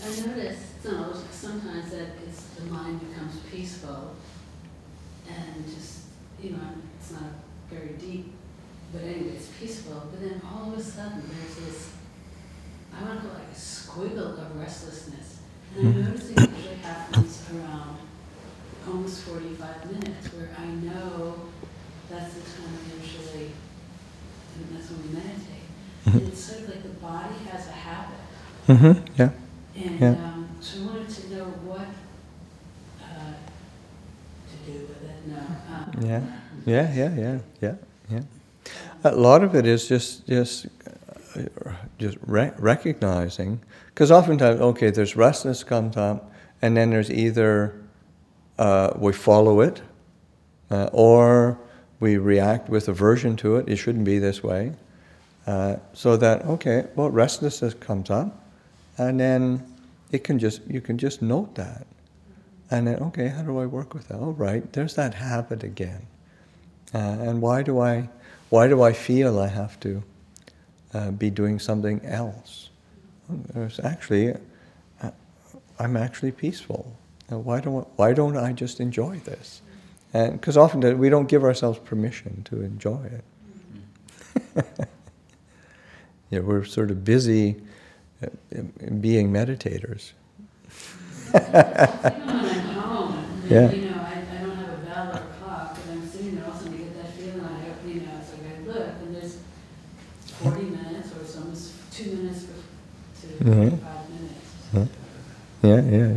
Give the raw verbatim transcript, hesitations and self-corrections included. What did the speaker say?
I notice, you know, sometimes that it's, the mind becomes peaceful and just, you know, it's not very deep, but anyway, it's peaceful. But then all of a sudden, there's this, I want to call it like a squiggle of restlessness. And I'm noticing it usually happens around almost forty-five minutes, where I know that's the time I usually, and that's when we meditate. Mm-hmm. And it's sort of like the body has a habit. Mm-hmm. Yeah. And Yeah. um, so I wanted to know what uh, to do with it. No. Um, Yeah. Yeah. Yeah. Yeah. Yeah. Yeah. A lot of it is just just uh, just re- recognizing, because oftentimes, okay, there's restlessness comes up, and then there's either uh, we follow it, uh, or we react with aversion to it. It shouldn't be this way. Uh, so that, okay, well, restlessness comes up, and then it can just you can just note that, and then, okay, how do I work with that? Oh, right, there's that habit again, uh, and why do I why do I feel I have to uh, be doing something else? There's actually, uh, I'm actually peaceful. Uh, why don't why don't I just enjoy this? And because often we don't give ourselves permission to enjoy it. Yeah, we're sort of busy uh, being meditators. Even when I'm home, Yeah. you know, I, I don't have a bell or a clock, and I'm sitting there, all of a sudden I get that feeling, I have, you know, it's like I look, and there's forty minutes, or it's almost two minutes to Mhm. five minutes. Huh? Yeah, yeah,